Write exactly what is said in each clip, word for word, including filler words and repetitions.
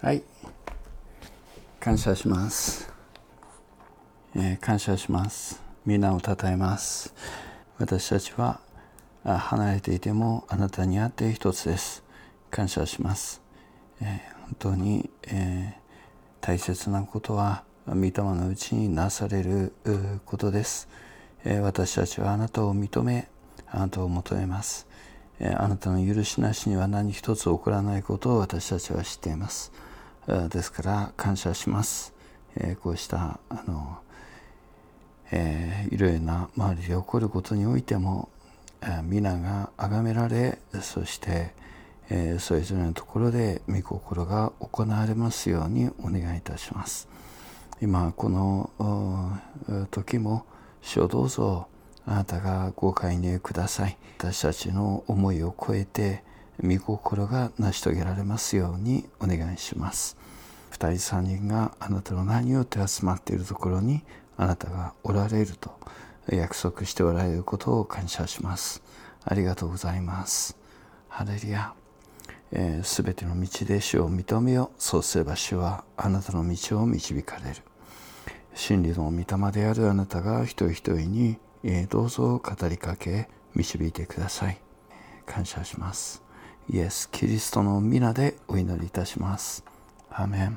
はい、感謝します、えー、感謝します。皆をたたえます。私たちは離れていてもあなたにあって一つです。感謝します、えー、本当に、えー、大切なことは御霊のうちになされることです、えー、私たちはあなたを認めあなたを求めます、えー、あなたの許しなしには何一つ起こらないことを私たちは知っています。ですから感謝します、えー、こうしたあの、えー、いろいろな周りで起こることにおいても、えー、皆が崇められ、そして、えー、それぞれのところで御心が行われますようにお願いいたします。今この時も主をどうぞあなたがご介入ください。私たちの思いを超えて御心が成し遂げられますようにお願いします。二人三人があなたの名によって集まっているところにあなたがおられると約束しておられることを感謝します。ありがとうございます。ハレルヤ。すべ、えー、ての道で主を認めよ。そうすれば主はあなたの道を導かれる。真理の御霊であるあなたが一人一人に、えー、どうぞ語りかけ導いてください。感謝します。イエス・キリストの皆でお祈りいたします。アーメン。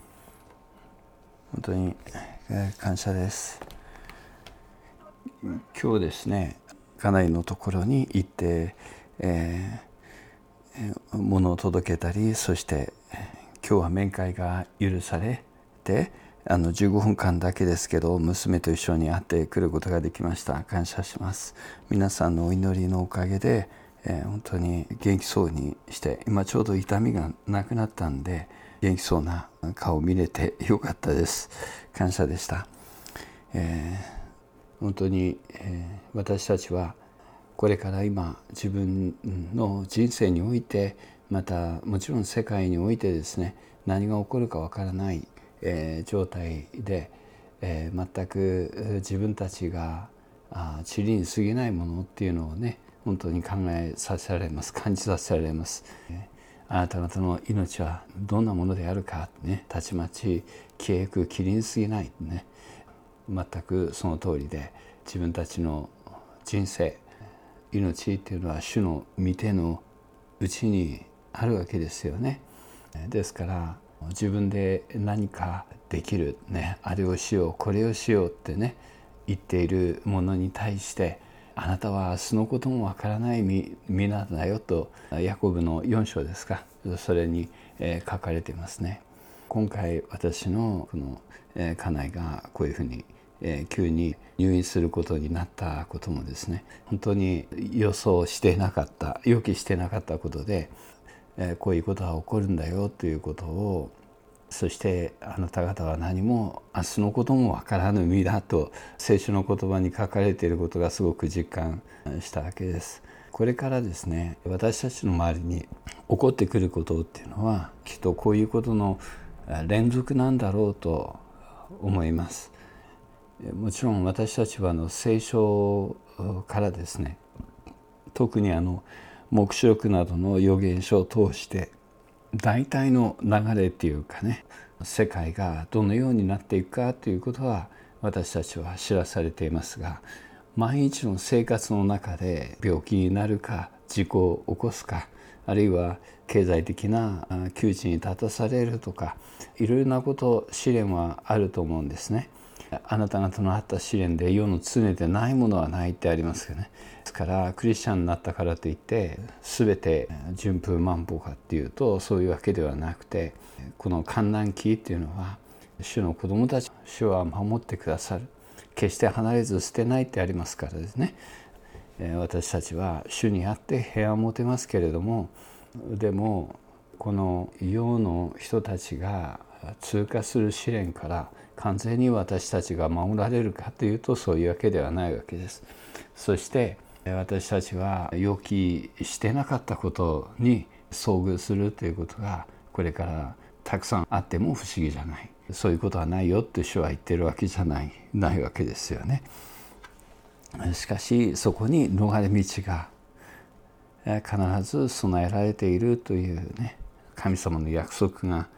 本当に感謝です。今日ですね、家内のところに行って、えー、物を届けたり、そして今日は面会が許されて、あのじゅうごふんかんだけですけど娘と一緒に会ってくることができました。感謝します。皆さんのお祈りのおかげで、えー、本当に元気そうにして、今ちょうど痛みがなくなったんで元気そうな顔を見れてよかったです。感謝でした。えー、本当に、えー、私たちはこれから今自分の人生において、またもちろん世界においてですね、何が起こるかわからない、えー、状態で、えー、全く自分たちが塵に過ぎないものっていうのをね、本当に考えさせられます。感じさせられます。あなた方の命はどんなものであるか、ね、たちまち消えゆく霧に過ぎない、ね、全くその通りで、自分たちの人生、命っていうのは主の御手のうちにあるわけですよね。ですから自分で何かできる、ね、あれをしようこれをしようってね言っているものに対して、あなたは明日のこともわからない皆だよと、ヤコブのよん章ですか、それに書かれていますね。今回私のこの家内がこういうふうに急に入院することになったこともですね、本当に予想してなかった、予期してなかったことで、こういうことが起こるんだよということを、そしてあなた方は何も明日のこともわからぬ身だと聖書の言葉に書かれていることがすごく実感したわけです。これからですね、私たちの周りに起こってくることっていうのはきっとこういうことの連続なんだろうと思います。もちろん私たちはあの聖書からですね、特にあの黙示録などの預言書を通して大体の流れっていうかね、世界がどのようになっていくかということは私たちは知らされていますが、毎日の生活の中で病気になるか事故を起こすか、あるいは経済的な窮地に立たされるとか、いろいろなこと試練はあると思うんですね。あなた方のあった試練で世の常でないものはないってありますよね。ですからクリスチャンになったからといって全て順風満帆かっていうとそういうわけではなくて、この患難期っていうのは主の子供たち、主は守ってくださる、決して離れず捨てないってありますからですね。私たちは主にあって平安を持てますけれども、でもこの世の人たちが通過する試練から完全に私たちが守られるかというとそういうわけではないわけです。そして私たちは予期してなかったことに遭遇するということがこれからたくさんあっても不思議じゃない。そういうことはないよって主は言ってるわけじゃない、ないわけですよね。しかしそこに逃れ道が必ず備えられているというね、神様の約束が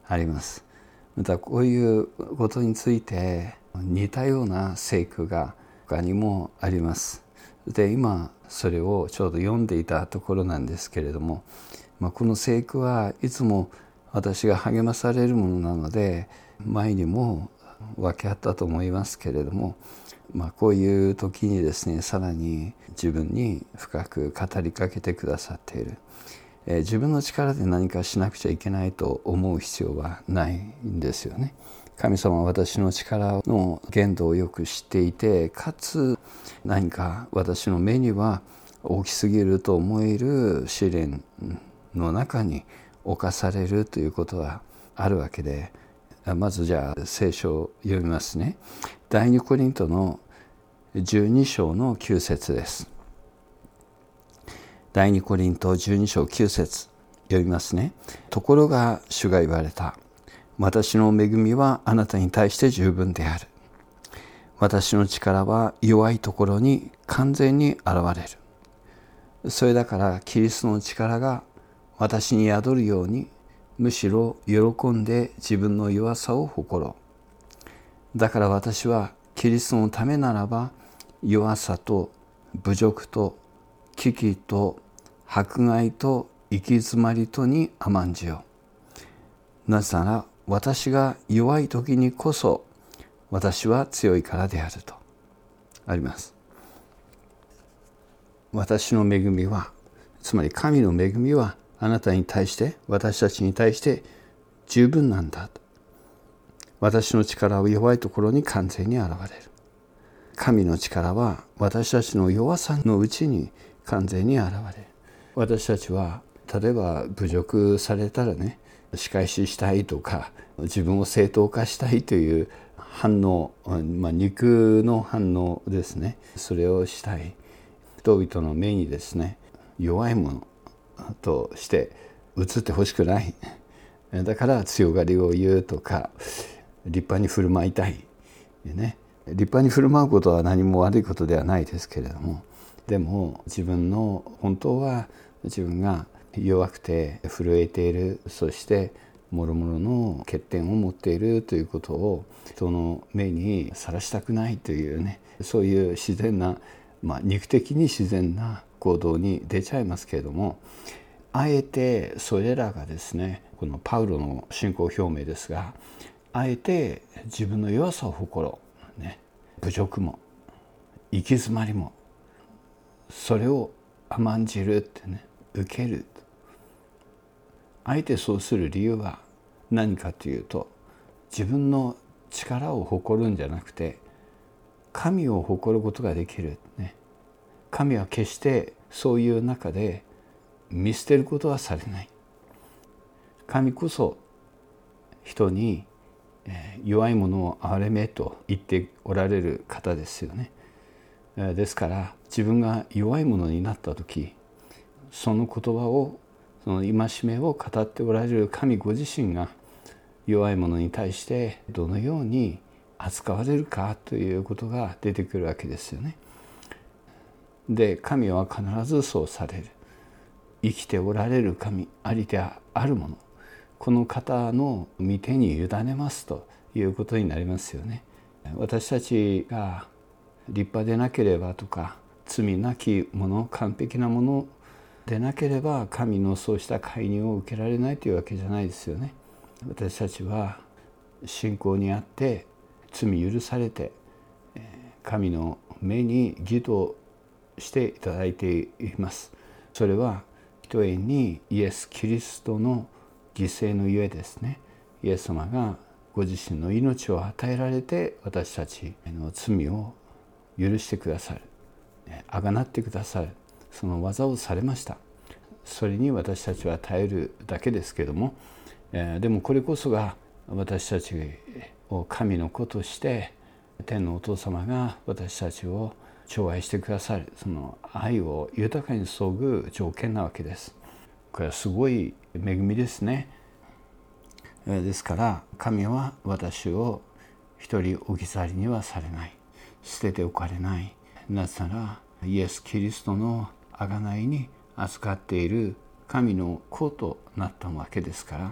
あります。またこういうことについて似たような聖句が他にもあります。で、今それをちょうど読んでいたところなんですけれども、まあ、この聖句はいつも私が励まされるものなので前にも分け合ったと思いますけれども、まあ、こういう時にですね、さらに自分に深く語りかけてくださっている。えー、自分の力で何かしなくちゃいけないと思う必要はないんですよね。神様は私の力の限度をよく知っていて、かつ何か私の目には大きすぎると思える試練の中に侵されるということはあるわけで、まずじゃあ聖書を読みますね。第二コリントのじゅうに章のきゅう節です。第二コリントじゅうに章きゅう節読みますね。ところが主が言われた。私の恵みはあなたに対して十分である。私の力は弱いところに完全に現れる。それだからキリストの力が私に宿るように、むしろ喜んで自分の弱さを誇ろう。だから私はキリストのためならば弱さと侮辱と危機と迫害と行き詰まりとに甘んじよう。なぜなら私が弱い時にこそ私は強いからであるとあります。私の恵みは、つまり神の恵みはあなたに対して、私たちに対して十分なんだと。私の力は弱いところに完全に現れる。神の力は私たちの弱さのうちに完全に現れる。私たちは例えば侮辱されたらね、仕返ししたいとか自分を正当化したいという反応、まあ、肉の反応ですね。それをしたい。人々の目にですね、弱いものとして映ってほしくない。だから強がりを言うとか立派に振る舞いたい、ね、立派に振る舞うことは何も悪いことではないですけれども、でも自分の本当は自分が弱くて震えている、そしてもろもろの欠点を持っているということを人の目にさらしたくないというね、そういう自然な、まあ、肉的に自然な行動に出ちゃいますけれども、あえてそれらがですね、このパウロの信仰表明ですが、あえて自分の弱さを誇ろう、ね、侮辱も行き詰まりもそれを甘んじるってね、受ける。あえてそうする理由は何かというと、自分の力を誇るんじゃなくて神を誇ることができる、ね、神は決してそういう中で見捨てることはされない。神こそ人に弱いものを憐れめと言っておられる方ですよね。ですから自分が弱いものになった時、その言葉を、その戒めを語っておられる神ご自身が弱いものに対してどのように扱われるかということが出てくるわけですよね。で、神は必ずそうされる。生きておられる神、ありであるもの、この方の御手に委ねますということになりますよね。私たちが立派でなければとか、罪なきもの、完璧なものでなければ神のそうした介入を受けられないというわけじゃないですよね。私たちは信仰にあって罪許されて、神の目に義としていただいています。それはひとえにイエス・キリストの犠牲のゆえですね。イエス様がご自身の命を与えられて私たちの罪を許してくださる、あがなってくださる、その技をされました。それに私たちは耐えるだけですけども、でもこれこそが私たちを神の子として天のお父様が私たちを寵愛してくださる、その愛を豊かに注ぐ条件なわけです。これはすごい恵みですね。ですから神は私を一人置き去りにはされない、捨てておかれない。なぜならイエス・キリストの贖いに預かっている神の子となったわけですから、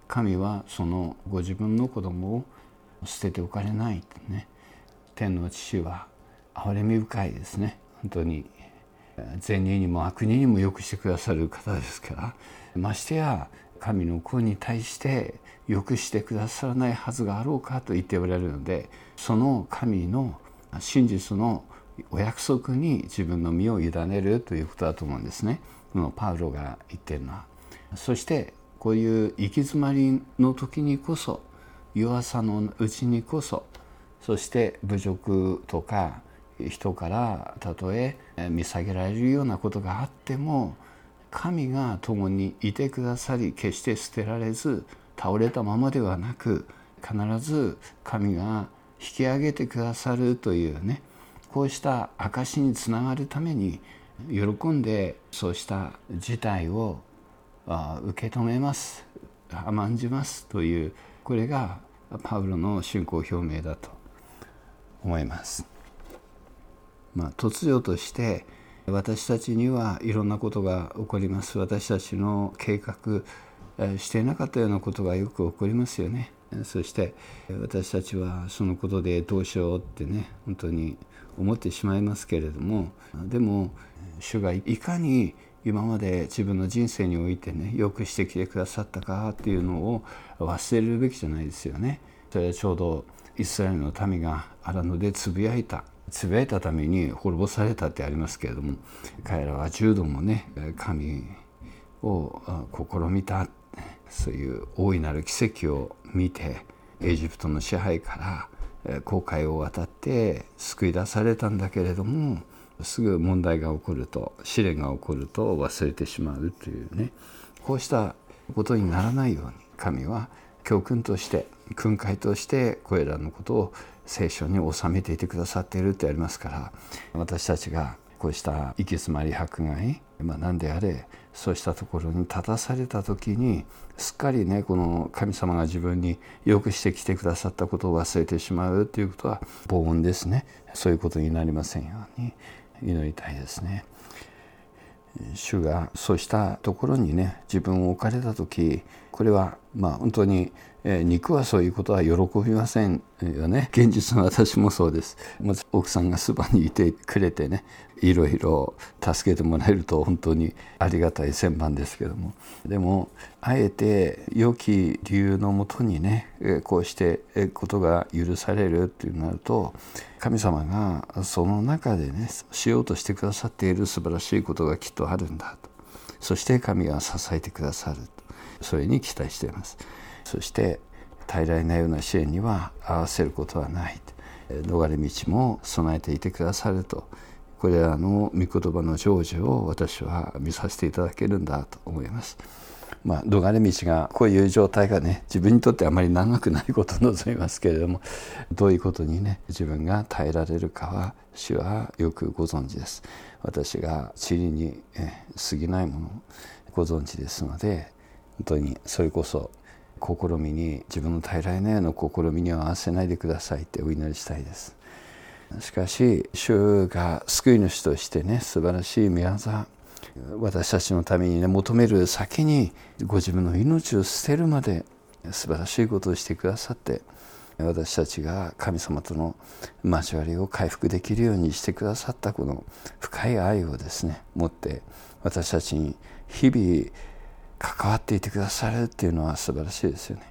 神はそのご自分の子供を捨てておかれないとね。天の父は憐れみ深いですね。本当に善人にも悪人にもよくしてくださる方ですから、ましてや神の子に対してよくしてくださらないはずがあろうかと言っておられるので、その神の真実のお約束に自分の身を委ねるということだと思うんですね。このパウロが言っているのは。そしてこういう行き詰まりの時にこそ、弱さのうちにこそ、そして侮辱とか人からたとえ見下げられるようなことがあっても、神が共にいてくださり、決して捨てられず倒れたままではなく、必ず神が引き上げてくださるというね、こうした証につながるために喜んでそうした事態を受け止めます、甘んじますという、これがパウロの信仰表明だと思います。まあ、突如として私たちにはいろんなことが起こります。私たちの計画していなかったようなことがよく起こりますよね。そして私たちはそのことでどうしようってね、本当に思ってしまいますけれども、でも主がいかに今まで自分の人生においてね、よくしてきてくださったかっていうのを忘れるべきじゃないですよね。それはちょうどイスラエルの民が荒野でつぶやいたつぶやいたために滅ぼされたってありますけれども、彼らは十度もね神を試みた、そういう大いなる奇跡を見て、エジプトの支配から紅海を渡って救い出されたんだけれども、すぐ問題が起こると、試練が起こると忘れてしまうというね、こうしたことにならないように神は教訓として訓戒としてこれらのことを聖書に収めていてくださっているってありますから、私たちがこうした行き詰まり迫害、まあ、何であれそうしたところに立たされた時に、すっかりねこの神様が自分によくしてきてくださったことを忘れてしまうということは防音ですね。そういうことになりませんように祈りたいですね。主がそうしたところにね自分を置かれた時、これはまあ本当に肉はそういうことは喜びませんよね。現実の私もそうです。奥さんがそばにいてくれてね、いろいろ助けてもらえると本当にありがたい千万ですけども、でもあえて良き理由のもとにねこうしてことが許されるっていうなると、神様がその中でねしようとしてくださっている素晴らしいことがきっとあるんだと、そして神が支えてくださると、それに期待しています。そして平らなような試練には合わせることはない、逃れ道も備えていてくださると、これらの御言葉の成就を私は見させていただけるんだと思います。まあ、逃れ道がこういう状態がね自分にとってあまり長くないことを望みますけれども、どういうことにね自分が耐えられるかは主はよくご存知です。私が塵に過ぎないものをご存知ですので、本当にそれこそ試みに、自分の平らなような試みには合わせないでくださいってお祈りしたいです。しかし主が救い主としてね素晴らしい御業、私たちのためにね求める先にご自分の命を捨てるまで素晴らしいことをしてくださって、私たちが神様との交わりを回復できるようにしてくださったこの深い愛をですね持って私たちに日々関わっていてくださるっていうのは素晴らしいですよね。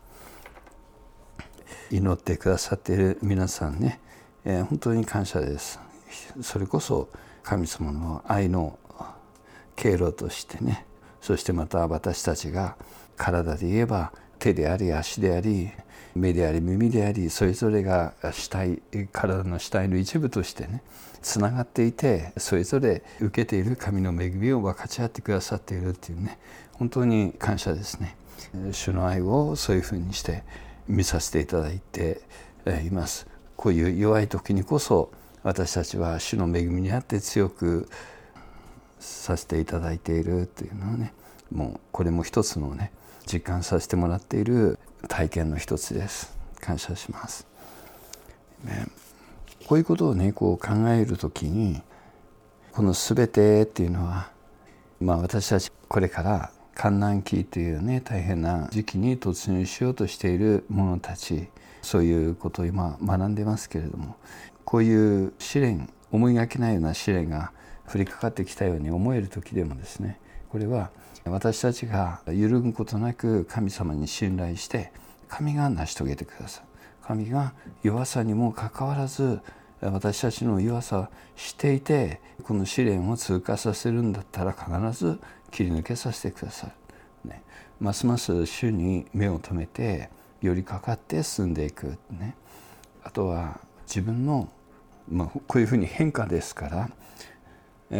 祈ってくださっている皆さんね、えー、本当に感謝です。それこそ神様の愛の経路としてね、そしてまた私たちが体で言えば手であり足であり目であり耳であり、それぞれが死体、体の死体の一部としてねつながっていて、それぞれ受けている神の恵みを分かち合ってくださっているっていうね、本当に感謝ですね。主の愛をそういうふうにして見させていただいています。こういう弱い時にこそ私たちは主の恵みにあって強くさせていただいているっていうのはね、もうこれも一つのね実感させてもらっている体験の一つです。感謝します、ね、こういうことをねこう考えるときに、この全てっていうのは、まあ、私たちこれから観難期というね大変な時期に突入しようとしている者たち、そういうことを今学んでますけれども、こういう試練、思いがけないような試練が降りかかってきたように思える時でもですね、これは私たちが揺るぐことなく神様に信頼して神が成し遂げてください。神が弱さにもかかわらず私たちの弱さを知っていて、この試練を通過させるんだったら必ず切り抜けさせてください、ね、ますます主に目を留めて寄りかかって進んでいく、ね、あとは自分の、まあ、こういうふうに変化ですから、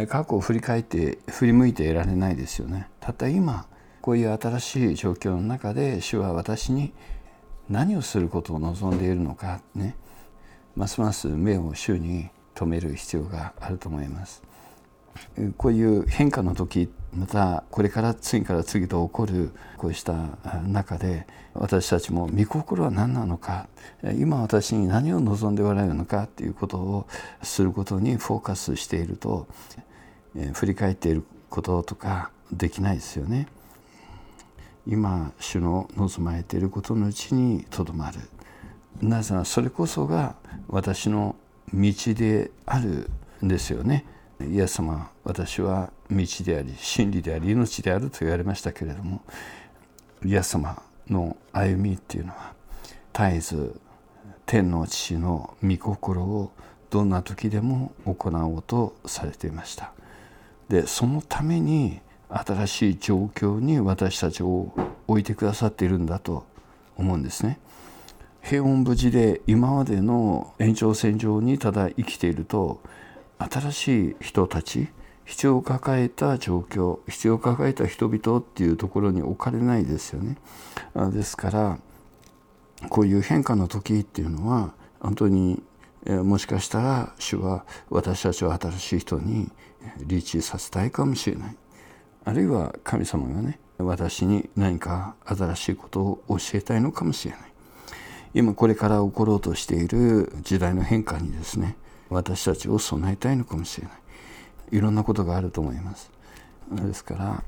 過去を振り返って振り向いていられないですよね。たった今こういう新しい状況の中で主は私に何をすることを望んでいるのか、ね、ますます目を主に留める必要があると思います。こういう変化の時、またこれから次から次と起こるこうした中で、私たちも御心は何なのか、今私に何を望んでおられるのかということをすることにフォーカスしていると、振り返っていることとかできないですよね。今主の望まれていることのうちにとどまる。なぜならそれこそが私の道であるんですよね。イエス様は私は道であり真理であり命であると言われましたけれども、イエス様の歩みっていうのは絶えず天の父の御心をどんな時でも行おうとされていました。でそのために新しい状況に私たちを置いてくださっているんだと思うんですね。平穏無事で今までの延長線上にただ生きていると、新しい人たち、必要を抱えた状況、必要を抱えた人々っていうところに置かれないですよね。ですからこういう変化の時っていうのは本当にもしかしたら主は私たちを新しい人にリーチさせたいかもしれない。あるいは神様がね、私に何か新しいことを教えたいのかもしれない。今これから起ころうとしている時代の変化にですね、私たちを備えたいのかもしれない。いろんなことがあると思います。ですから、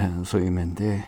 そういう面で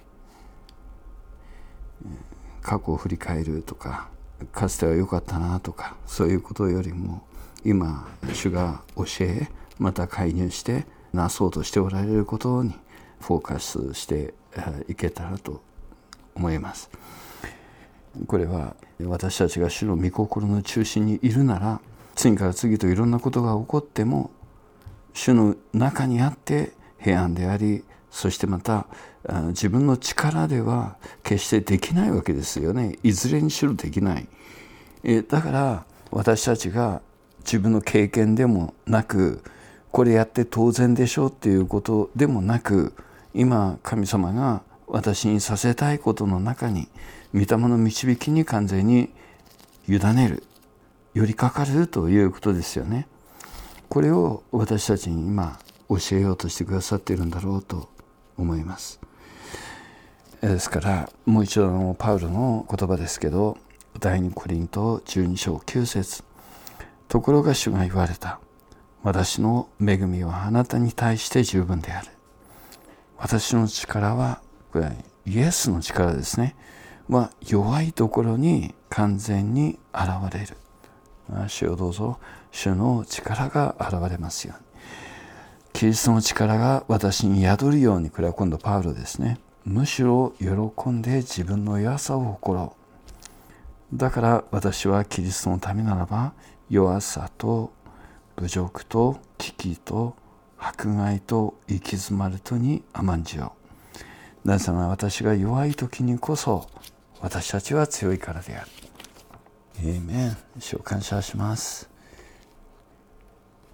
過去を振り返るとか、かつては良かったなとか、そういうことよりも今主が教え、また介入してなそうとしておられることにフォーカスしていけたらと思います。これは私たちが主の御心の中心にいるなら、次から次といろんなことが起こっても主の中にあって平安であり、そしてまた自分の力では決してできないわけですよね。いずれにしろできない。だから私たちが自分の経験でもなく、これやって当然でしょうっていうことでもなく、今神様が私にさせたいことの中に御霊の導きに完全に委ねる、寄りかかるということですよね。これを私たちに今教えようとしてくださっているんだろうと思います。ですからもう一度のパウロの言葉ですけど、第二コリントじゅうに章きゅう節、ところが主が言われた。私の恵みはあなたに対して十分である。私の力は、これはイエスの力ですね、は弱いところに完全に現れる。主をどうぞ、主の力が現れますように。キリストの力が私に宿るように、これは今度パウロですね。むしろ喜んで自分の弱さを誇ろう。だから私はキリストのためならば、弱さと侮辱と危機と迫害と行き詰まるとに甘んじよう。なぜなら私が弱い時にこそ私たちは強いからである。アーメン。主を感謝します。